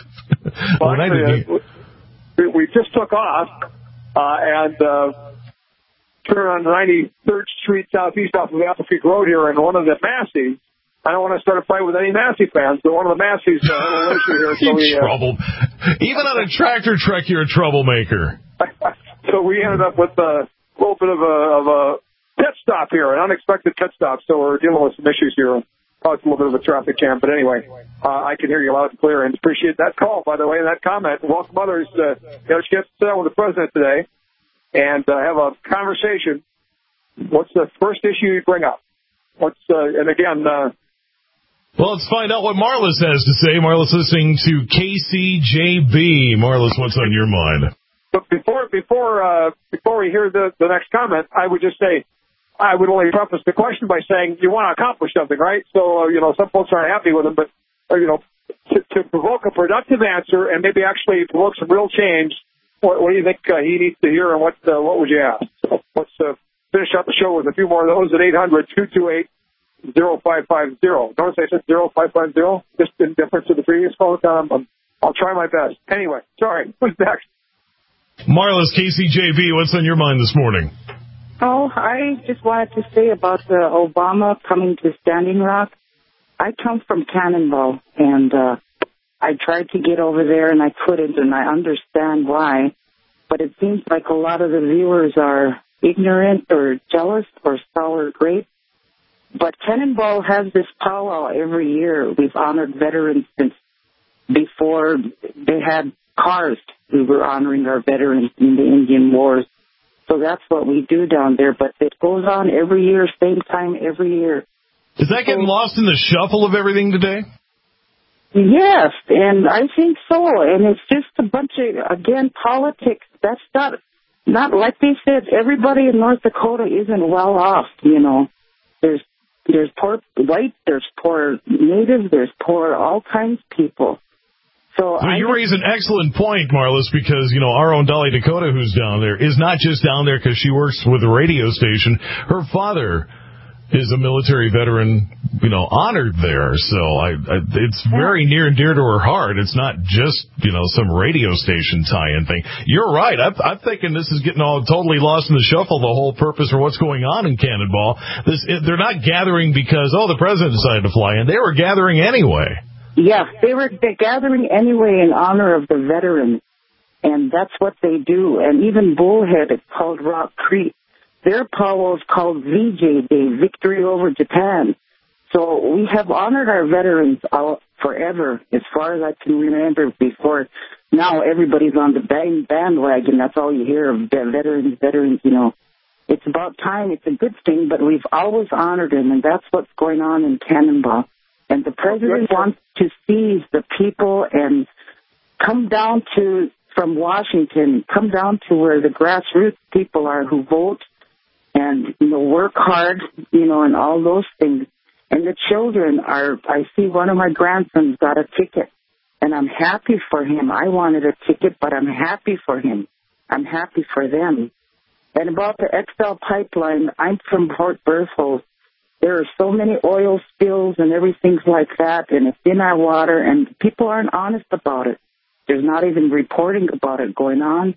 well, when actually, I didn't... uh, we, we just took off, uh, and uh, turned on ninety-third Street Southeast off of Apple Creek Road here, and one of the Massey's, I don't want to start a fight with any Massey fans, but one of the Massey's uh, had a little issue here. So we, uh, trouble. Even on a tractor trek, you're a troublemaker. So we ended up with... Uh, a little bit of a, of a pit stop here, an unexpected pit stop, so we're dealing with some issues here. Caused a little bit of a traffic jam, but anyway, uh, I can hear you loud and clear, and appreciate that call, by the way, and that comment. Welcome others to uh, get a chance to sit down with the president today and uh, have a conversation. What's the first issue you bring up? What's uh, and again... Uh, well, let's find out what Marlis has to say. Marlis listening to K C J B. Marlis, what's on your mind? But before before uh, before we hear the, the next comment, I would just say, I would only preface the question by saying you want to accomplish something, right? So, uh, you know, some folks aren't happy with him, but, uh, you know, to, to provoke a productive answer and maybe actually provoke some real change, what, what do you think uh, he needs to hear, and what uh, what would you ask? So let's uh, finish up the show with a few more of those at eight hundred, two two eight, zero five five zero. Notice I said zero five five zero, just in difference to the previous call. Um, um, I'll try my best. Anyway, sorry, who's next? Marlis, K C J B, what's on your mind this morning? Oh, I just wanted to say about uh, Obama coming to Standing Rock. I come from Cannonball, and uh, I tried to get over there, and I couldn't, and I understand why. But it seems like a lot of the viewers are ignorant or jealous or sour grapes. But Cannonball has this powwow every year. We've honored veterans since before they had cars. We were honoring our veterans in the Indian Wars. So that's what we do down there. But it goes on every year, same time every year. Is that getting lost in the shuffle of everything today? Yes, and I think so. And it's just a bunch of, again, politics. That's not, not like they said, everybody in North Dakota isn't well off, you know. There's there's poor white, there's poor native, there's poor all kinds of people. So well, I you raise an excellent point, Marlis, because, you know, our own Dolly Dakota, who's down there, is not just down there because she works with a radio station. Her father is a military veteran, you know, honored there. So I, I it's very near and dear to her heart. It's not just, you know, some radio station tie-in thing. You're right. I'm, I'm thinking this is getting all totally lost in the shuffle, the whole purpose for what's going on in Cannonball. This, they're not gathering because, oh, the president decided to fly in. They were gathering anyway. Yeah, they were they're gathering anyway in honor of the veterans, and that's what they do. And even Bullhead, it's called Rock Creek. Their powwow is called V J Day, Victory Over Japan. So we have honored our veterans out forever, as far as I can remember before. Now everybody's on the band bandwagon. That's all you hear of veterans, veterans, you know. It's about time. It's a good thing, but we've always honored them, and that's what's going on in Cannonball. And the president wants to seize the people and come down to, from Washington, come down to where the grassroots people are who vote and, you know, work hard, you know, and all those things. And the children are, I see one of my grandsons got a ticket, and I'm happy for him. I wanted a ticket, but I'm happy for him. I'm happy for them. And about the X L pipeline, I'm from Port Berthold. There are so many oil spills and everything like that, and it's in our water, and people aren't honest about it. There's not even reporting about it going on.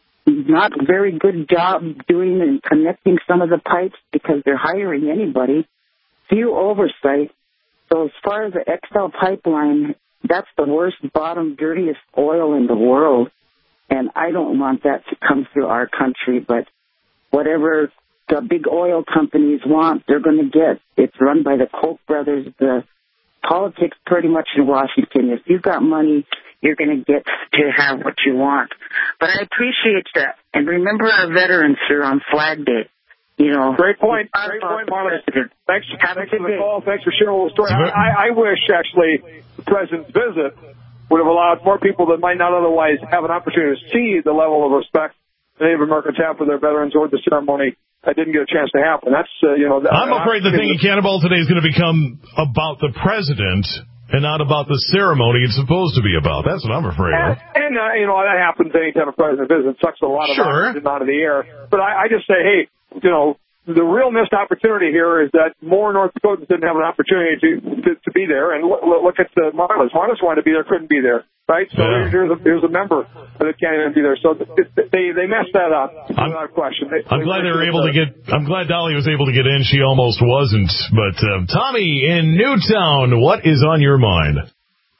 Not a very good job doing and connecting some of the pipes because they're hiring anybody. Few oversight. So as far as the X L pipeline, that's the worst, bottom, dirtiest oil in the world. And I don't want that to come through our country, but whatever the big oil companies want, they're going to get. It's run by the Koch brothers. The politics pretty much in Washington. If you've got money, you're going to get to have what you want. But I appreciate that. And remember our veterans here on Flag Day. You know, great point. Great point, Marla. Thanks, Have thanks for the call. Thanks for sharing a little story. I, I wish, actually, the president's visit would have allowed more people that might not otherwise have an opportunity to see the level of respect the Native Americans have for their veterans or the ceremony that didn't get a chance to happen. That's, uh, you know... I'm afraid the thing in Cannonball today is going to become about the president and not about the ceremony it's supposed to be about. That's what I'm afraid of. And, and uh, you know, that happens anytime a president visits. It sucks a lot of sure. oxygen out of the air. But I, I just say, hey, you know, the real missed opportunity here is that more North Dakotans didn't have an opportunity to to, to be there. And look, look at the Marlis. Marlis wanted to be there, couldn't be there, right? So yeah. here's a here's a member that can't even be there. So they they messed that up without question. They, I'm they glad they were able to get. I'm glad Dolly was able to get in. She almost wasn't. But um, Tommy in Newtown, what is on your mind?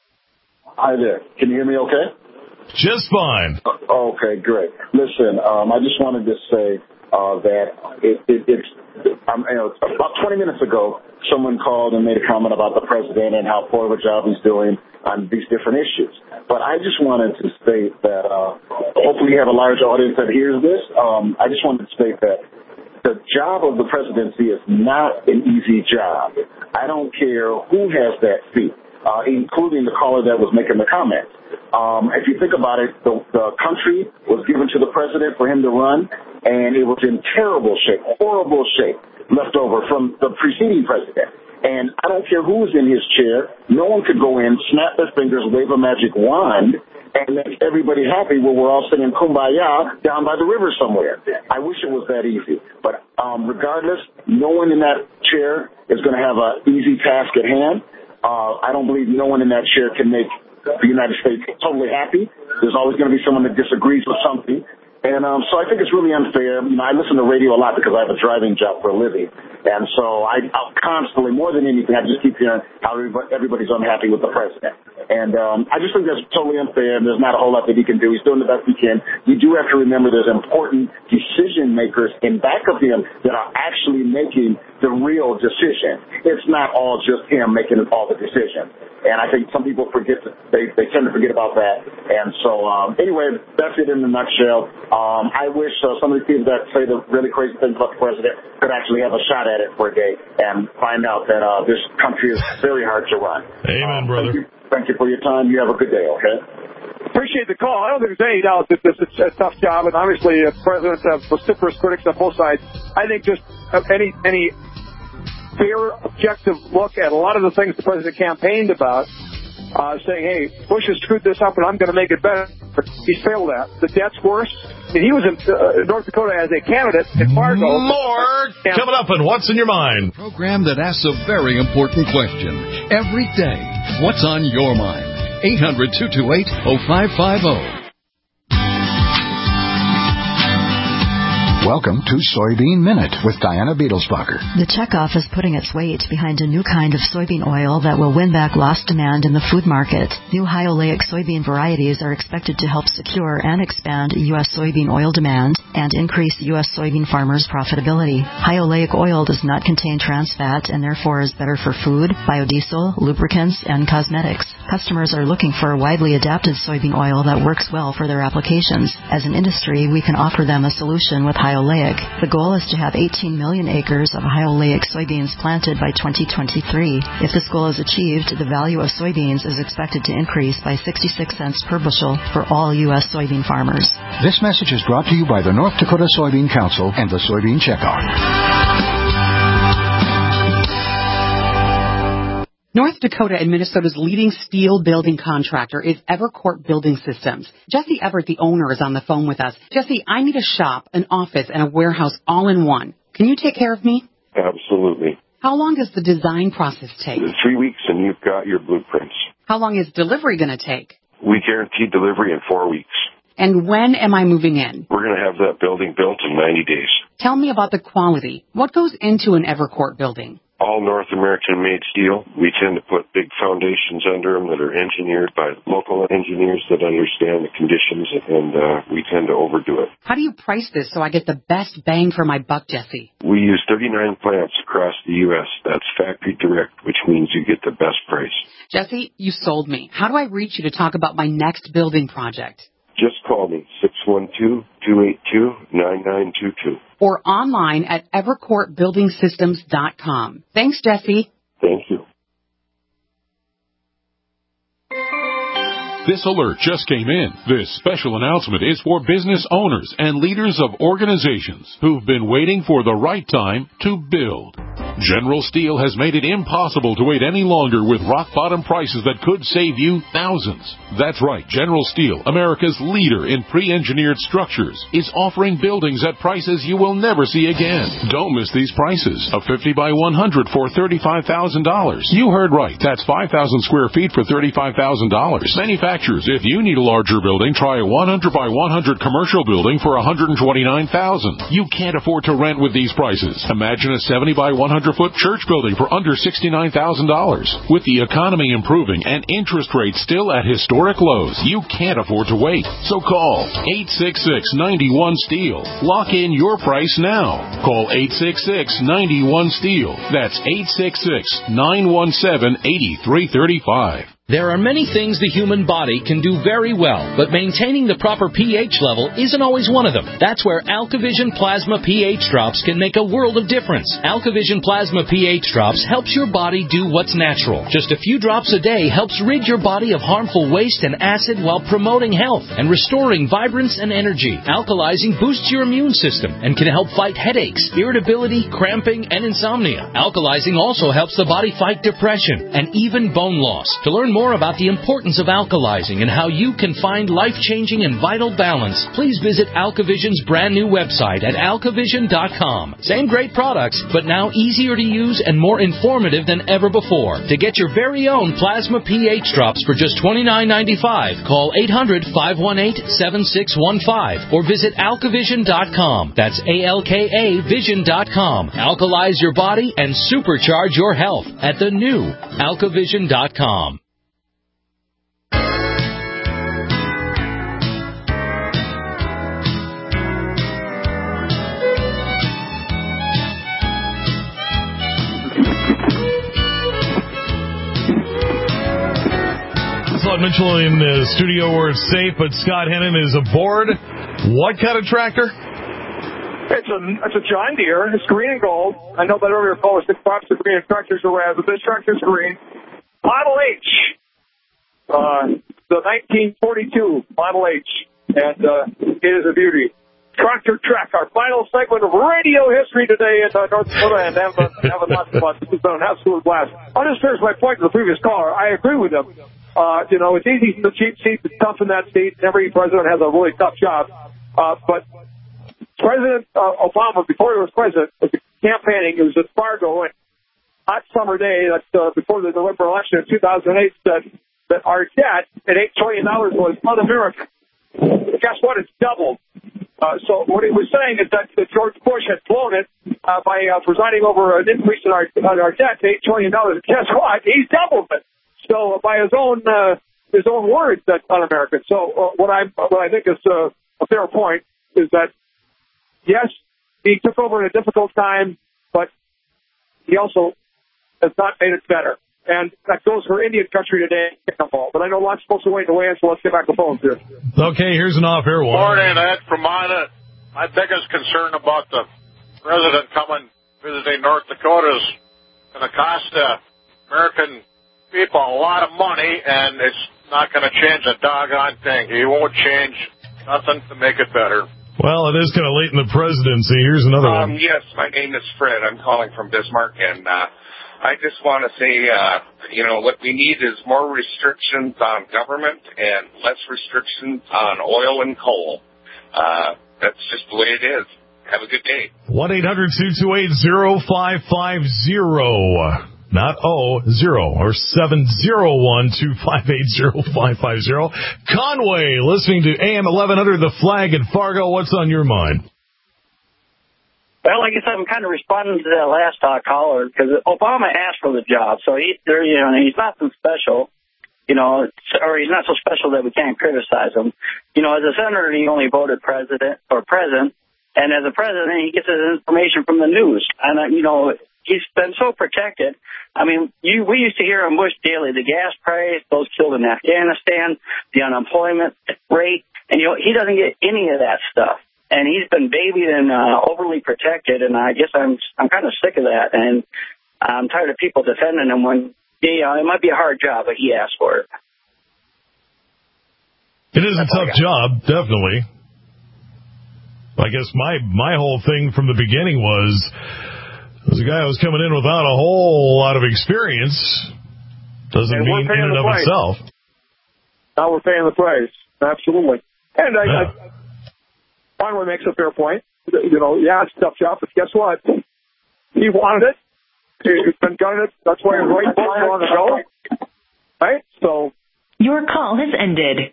Hi there. Can you hear me? Okay. Just fine. Uh, okay, great. Listen, um, I just wanted to say. Uh, that it, it, it's um, you know, about twenty minutes ago, someone called and made a comment about the president and how poor of a job he's doing on these different issues. But I just wanted to state that uh, hopefully you have a large audience that hears this. Um, I just wanted to state that the job of the presidency is not an easy job. I don't care who has that seat, uh, including the caller that was making the comment. Um, if you think about it, the, the country was given to the president for him to run, and it was in terrible shape, horrible shape, left over from the preceding president. And I don't care who's in his chair. No one could go in, snap their fingers, wave a magic wand, and make everybody happy where we're all singing Kumbaya down by the river somewhere. I wish it was that easy. But um, regardless, no one in that chair is going to have an easy task at hand. Uh, I don't believe no one in that chair can make the United States totally happy. There's always going to be someone that disagrees with something. And um, so I think it's really unfair. You know, I listen to radio a lot because I have a driving job for a living. And so I I'll constantly, more than anything, I just keep hearing how everybody's unhappy with the president. And um, I just think that's totally unfair, and there's not a whole lot that he can do. He's doing the best he can. You do have to remember there's important decision makers in back of him that are actually making the real decision. It's not all just him making all the decisions. And I think some people forget that they, they tend to forget about that. And so, um, anyway, that's it in a nutshell. Um, I wish uh, some of the people that say the really crazy things about the president could actually have a shot at it for a day and find out that uh, this country is very hard to run. Amen, um, thank brother. you, thank you for your time. You have a good day, okay? Appreciate the call. I don't think there's any doubt that this is a tough job, and obviously uh, presidents have vociferous critics on both sides. I think just uh, any any fair, objective look at a lot of the things the president campaigned about, uh, saying, hey, Bush has screwed this up and I'm going to make it better. He's failed at. The debt's worse. And he was in uh, North Dakota as a candidate in Fargo. More coming up on What's in Your Mind. Program that asks a very important question every day. What's on your mind? eight hundred, two two eight, oh five five oh. Welcome to Soybean Minute with Diana Beetlesbacher. The checkoff is putting its weight behind a new kind of soybean oil that will win back lost demand in the food market. New high oleic soybean varieties are expected to help secure and expand U S soybean oil demand and increase U S soybean farmers' profitability. High oleic oil does not contain trans fat and therefore is better for food, biodiesel, lubricants, and cosmetics. Customers are looking for a widely adapted soybean oil that works well for their applications. As an industry, we can offer them a solution with high oleic. The goal is to have eighteen million acres of high oleic soybeans planted by twenty twenty-three. If this goal is achieved, the value of soybeans is expected to increase by sixty-six cents per bushel for all U S soybean farmers. This message is brought to you by the North Dakota Soybean Council and the Soybean Checkoff. North Dakota and Minnesota's leading steel building contractor is Evercourt Building Systems. Jesse Everett, the owner, is on the phone with us. Jesse, I need a shop, an office, and a warehouse all in one. Can you take care of me? Absolutely. How long does the design process take? Three weeks and you've got your blueprints. How long is delivery going to take? We guarantee delivery in four weeks. And when am I moving in? We're going to have that building built in ninety days. Tell me about the quality. What goes into an Evercourt building? All North American-made steel. We tend to put big foundations under them that are engineered by local engineers that understand the conditions, and uh, we tend to overdo it. How do you price this so I get the best bang for my buck, Jesse? We use thirty-nine plants across the U S That's factory direct, which means you get the best price. Jesse, you sold me. How do I reach you to talk about my next building project? Just call me, six one two, two eight two, nine nine two two. Or online at evercourt building systems dot com. Thanks, Jesse. Thank you. This alert just came in. This special announcement is for business owners and leaders of organizations who've been waiting for the right time to build. General Steel has made it impossible to wait any longer with rock-bottom prices that could save you thousands. That's right, General Steel, America's leader in pre-engineered structures, is offering buildings at prices you will never see again. Don't miss these prices. A fifty by one hundred for thirty-five thousand dollars. You heard right. That's five thousand square feet for thirty-five thousand dollars. Manufacturers, if you need a larger building, try a one hundred by one hundred commercial building for one hundred twenty-nine thousand dollars. You can't afford to rent with these prices. Imagine a seventy by one hundred foot church building for under sixty-nine thousand dollars. With the economy improving and interest rates still at historic lows, you can't afford to wait. So call eight six six, nine one, STEEL. Lock in your price now. Call eight six six, nine one, STEEL. That's eight six six, nine one seven, eight three three five. There are many things the human body can do very well, but maintaining the proper pH level isn't always one of them. That's where AlkaVision Plasma pH Drops can make a world of difference. AlkaVision Plasma pH Drops helps your body do what's natural. Just a few drops a day helps rid your body of harmful waste and acid while promoting health and restoring vibrance and energy. Alkalizing boosts your immune system and can help fight headaches, irritability, cramping, and insomnia. Alkalizing also helps the body fight depression and even bone loss. To learn more about the importance of alkalizing and how you can find life-changing and vital balance, please visit AlkaVision's brand new website at alkavision dot com. Same great products, but now easier to use and more informative than ever before. To get your very own Plasma pH Drops for just twenty-nine ninety-five, call eight hundred, five one eight, seven six one five or visit alkavision dot com. That's A L K A vision dot com. Alkalize your body and supercharge your health at the new alkavision dot com. Mitchell in the studio where it's safe, but Scott Hennon is aboard. What kind of tractor? It's a it's a John Deere. It's green and gold. I know that earlier call was six bucks. The green tractors are red, but this tractor's green. Model H. Uh, the nineteen forty-two Model H. And uh, it is a beauty. Tractor Trek, our final segment of radio history today in uh, North Dakota, and having, having lots of fun. This has been an absolute blast. I'll just finish my point to the previous caller. I agree with him. Uh, you know, it's easy to cheap seat. It's tough in that seat. Every president has a really tough job. Uh, but President uh, Obama, before he was president, was campaigning. It was at Fargo, and hot summer day, that's uh, before the November election in two thousand eight, said that our debt at eight trillion dollars was un-American. Guess what? It's doubled. Uh, so what he was saying is that, that George Bush had blown it uh, by uh, presiding over an increase in our, on our debt to eight trillion dollars. Guess what? He's doubled it. So uh, by his own uh, his own words, that's un-American. So uh, what I what I think is uh, a fair point is that yes, he took over in a difficult time, but he also has not made it better. And that goes for Indian country today. But I know lots supposed to wait to weigh in, so let's get back to the phones here. Okay, here's an off-air one. Morning, Ed from Ida. My biggest concern about the president coming visiting North Dakota is going to cost the American people a lot of money, and it's not going to change a doggone thing. He won't change nothing to make it better. Well, it is kind of late in the presidency. Here's another um, one. Yes, my name is Fred. I'm calling from Bismarck, and uh, I just want to say, uh, you know, what we need is more restrictions on government and less restrictions on oil and coal. Uh, that's just the way it is. Have a good day. one eight hundred two two eight oh five five oh. Not oh, zero, or seven zero one two five eight zero five five zero. Conway, listening to A M eleven hundred The Flag in Fargo. What's on your mind? Well, I guess I'm kind of responding to that last uh, caller, because Obama asked for the job, so he, there, you know, he's not so special, you know, or he's not so special that we can't criticize him. You know, as a senator, he only voted president or president, and as a president, he gets his information from the news, and uh, you know, he's been so protected. I mean, you, we used to hear on Bush daily the gas price, those killed in Afghanistan, the unemployment rate, and you know, he doesn't get any of that stuff. And he's been babied and uh, overly protected, and I guess I'm I'm kind of sick of that, and I'm tired of people defending him when, you know, it might be a hard job, but he asked for it. It is That's a tough job, definitely. I guess my my whole thing from the beginning was, was a guy who was coming in without a whole lot of experience. Doesn't and mean in and of itself. Now we're paying the price. Absolutely. And I... Yeah. I Conway makes a fair point. You know, yeah, it's a tough job, but guess what? He wanted it. He's been gunning it. That's why he's right there on the go. Right? So. Your call has ended.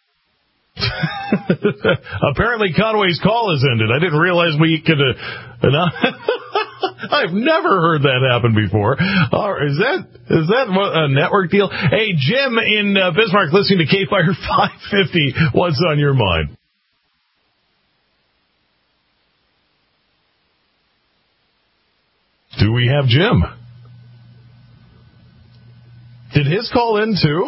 Apparently Conway's call has ended. I didn't realize we could... Uh, I've never heard that happen before. Uh, is that is that a network deal? Hey, Jim in uh, Bismarck, listening to K F I R five fifty. What's on your mind? Do we have Jim? Did his call in too?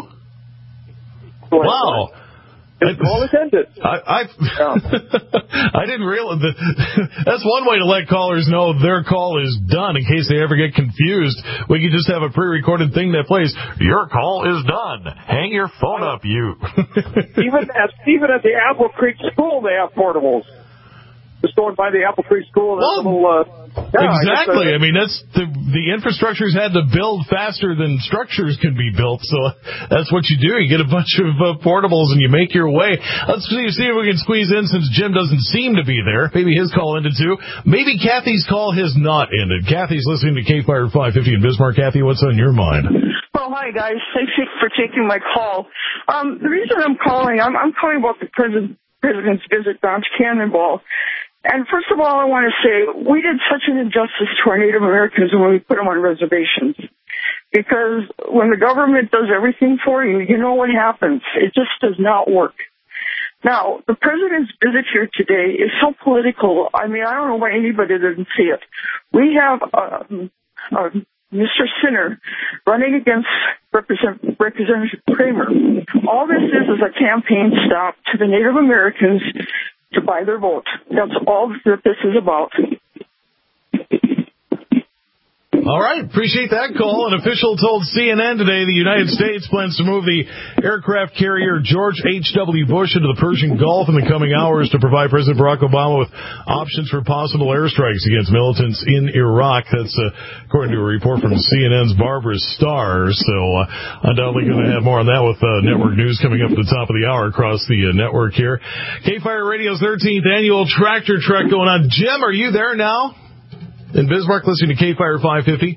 Wow. His call is ended. I, I, I didn't realize that. That's one way to let callers know their call is done in case they ever get confused. We can just have a pre-recorded thing that plays, your call is done. Hang your phone up, you. even, at, even at the Apple Creek School, they have portables. Just going by the Apple Creek School. Well, little, uh, yeah, exactly. I, I mean, that's the the infrastructure's had to build faster than structures can be built. So that's what you do. You get a bunch of uh, portables and you make your way. Let's see, see if we can squeeze in since Jim doesn't seem to be there. Maybe his call ended too. Maybe Kathy's call has not ended. Kathy's listening to K F I R five fifty in Bismarck. Kathy, what's on your mind? Well, hi guys. Thanks for taking my call. Um, the reason I'm calling, I'm, I'm calling about the president, president's visit down to Cannonball. And first of all, I want to say we did such an injustice to our Native Americans when we put them on reservations. Because when the government does everything for you, you know what happens. It just does not work. Now, the president's visit here today is so political. I mean, I don't know why anybody didn't see it. We have um, uh, Mister Sinner running against Represent- Representative Kramer. All this is is a campaign stop to the Native Americans to buy their vote. That's all that this is about. All right. Appreciate that call. An official told C N N today the United States plans to move the aircraft carrier George H W. Bush into the Persian Gulf in the coming hours to provide President Barack Obama with options for possible airstrikes against militants in Iraq. That's uh, according to a report from C N N's Barbara Starr. So uh, undoubtedly going to have more on that with uh, network news coming up at the top of the hour across the uh, network here. K-Fire Radio's thirteenth annual Tractor Trek going on. Jim, are you there now? In Bismarck, listening to K-Fire five fifty.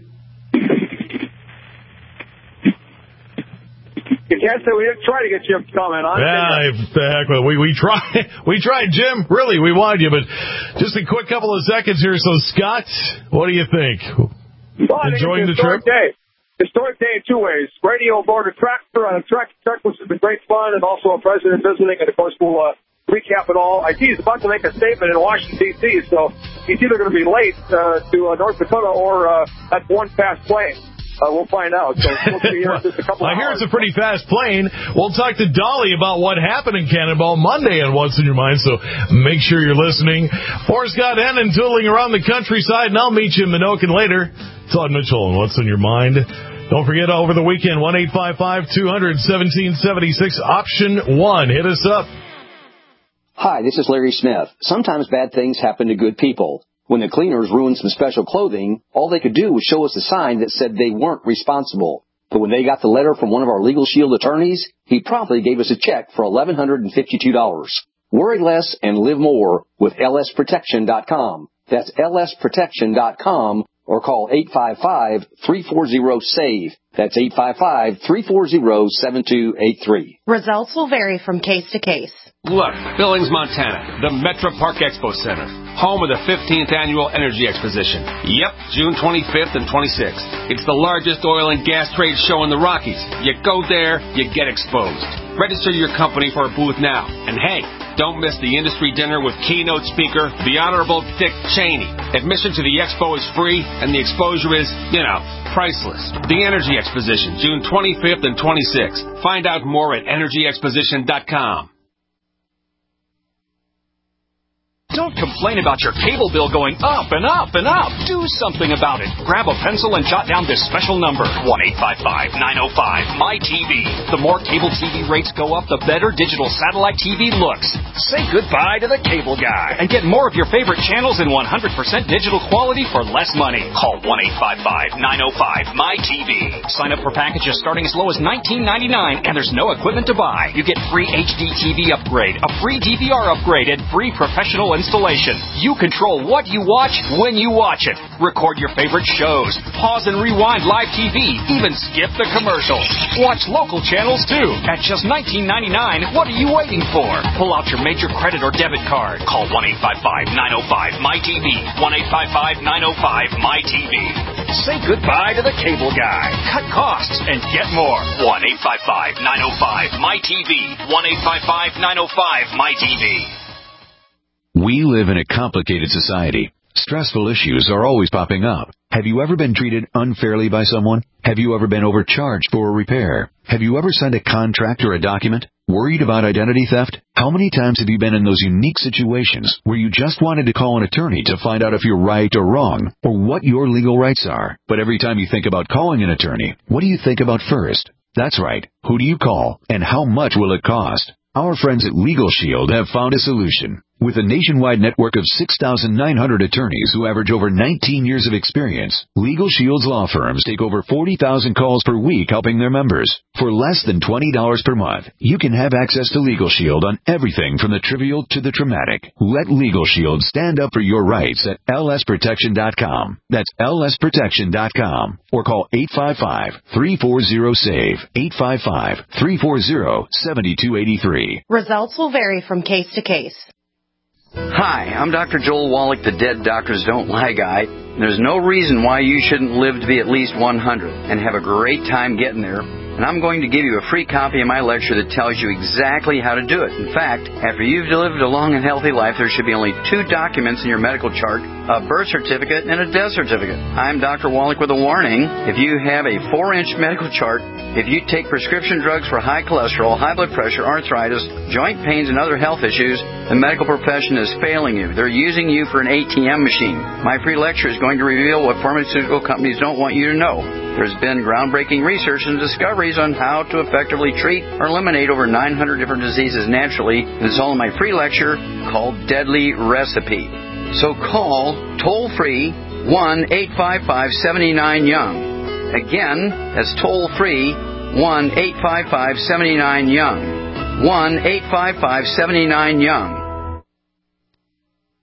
You can't say we didn't try to get you to comment on it. Yeah, the heck with it. We, we tried, we tried, Jim. Really, we wanted you, but just a quick couple of seconds here. So, Scott, what do you think? Well, I Enjoying think the trip? Day. Historic day in two ways. Radio aboard a tractor on a tractor trek, which has been great fun, and also a president visiting, and of course we'll uh, recap it all. I see he's about to make a statement in Washington, D C, so he's either going to be late uh, to uh, North Dakota or uh, that's one fast plane. Uh, we'll find out. So we'll see here in just a couple of I hear hours. it's a pretty fast plane. We'll talk to Dolly about what happened in Cannonball Monday on What's in Your Mind, so make sure you're listening. For Scott Hennon, tooling around the countryside, and I'll meet you in Minokin later. Todd Mitchell and What's in Your Mind. Don't forget, over the weekend, one eight five five, two hundred, seventeen seventy-six, option one. Hit us up. Hi, this is Larry Smith. Sometimes bad things happen to good people. When the cleaners ruined some special clothing, all they could do was show us a sign that said they weren't responsible. But when they got the letter from one of our Legal Shield attorneys, he promptly gave us a check for eleven hundred fifty-two dollars. Worry less and live more with L S protection dot com. That's L S protection dot com, or call eight five five, three four zero, S A V E. That's eight five five, three four zero, seven two eight three. Results will vary from case to case. Look, Billings, Montana, the Metro Park Expo Center, home of the fifteenth Annual Energy Exposition. Yep, June twenty-fifth and twenty-sixth. It's the largest oil and gas trade show in the Rockies. You go there, you get exposed. Register your company for a booth now. And hey, don't miss the industry dinner with keynote speaker, the Honorable Dick Cheney. Admission to the expo is free, and the exposure is, you know, priceless. The Energy Exposition, June twenty-fifth and twenty-sixth. Find out more at energy exposition dot com. Don't complain about your cable bill going up and up and up. Do something about it. Grab a pencil and jot down this special number, one eight five five, nine oh five, M Y T V. The more cable T V rates go up, the better digital satellite T V looks. Say goodbye to the cable guy and get more of your favorite channels in one hundred percent digital quality for less money. Call one eight five five, nine oh five, M Y T V. Sign up for packages starting as low as nineteen ninety-nine, and there's no equipment to buy. You get free H D T V upgrade, a free D V R upgrade, and free professional installation. You control what you watch when you watch it. Record your favorite shows. Pause and rewind live T V. Even skip the commercials. Watch local channels too. At just nineteen ninety-nine, what are you waiting for? Pull out your major credit or debit card. Call one eight five five, nine oh five, M Y T V. one eight five five, nine oh five, M Y T V. Say goodbye to the cable guy. Cut costs and get more. one eight five five, nine oh five, M Y T V. one eight five five, nine oh five, M Y T V. We live in a complicated society. Stressful issues are always popping up. Have you ever been treated unfairly by someone? Have you ever been overcharged for a repair? Have you ever signed a contract or a document? Worried about identity theft? How many times have you been in those unique situations where you just wanted to call an attorney to find out if you're right or wrong, or what your legal rights are? But every time you think about calling an attorney, what do you think about first? That's right. Who do you call, and how much will it cost? Our friends at Legal Shield have found a solution. With a nationwide network of six thousand nine hundred attorneys who average over nineteen years of experience, Legal Shield's law firms take over forty thousand calls per week helping their members. For less than twenty dollars per month, you can have access to Legal Shield on everything from the trivial to the traumatic. Let Legal Shield stand up for your rights at L S protection dot com. That's L S protection dot com. Or call eight five five, three four zero, S A V E. eight five five, three four zero, seven two eight three. Results will vary from case to case. Hi, I'm Doctor Joel Wallach, the Dead Doctors Don't Lie guy. There's no reason why you shouldn't live to be at least one hundred and have a great time getting there. and I'm going to give you a free copy of my lecture that tells you exactly how to do it. In fact, after you've lived a long and healthy life, there should be only two documents in your medical chart, a birth certificate and a death certificate. I'm Doctor Wallach with a warning. If you have a four-inch medical chart, if you take prescription drugs for high cholesterol, high blood pressure, arthritis, joint pains, and other health issues, the medical profession is failing you. They're using you for an A T M machine. My free lecture is going to reveal what pharmaceutical companies don't want you to know. There's been groundbreaking research and discoveries on how to effectively treat or eliminate over nine hundred different diseases naturally. It's all in my free lecture called Deadly Recipe. So call toll-free one eight five five, seven nine, young. Again, that's toll-free one eight five five, seven nine, young. one eight five five, seven nine, young.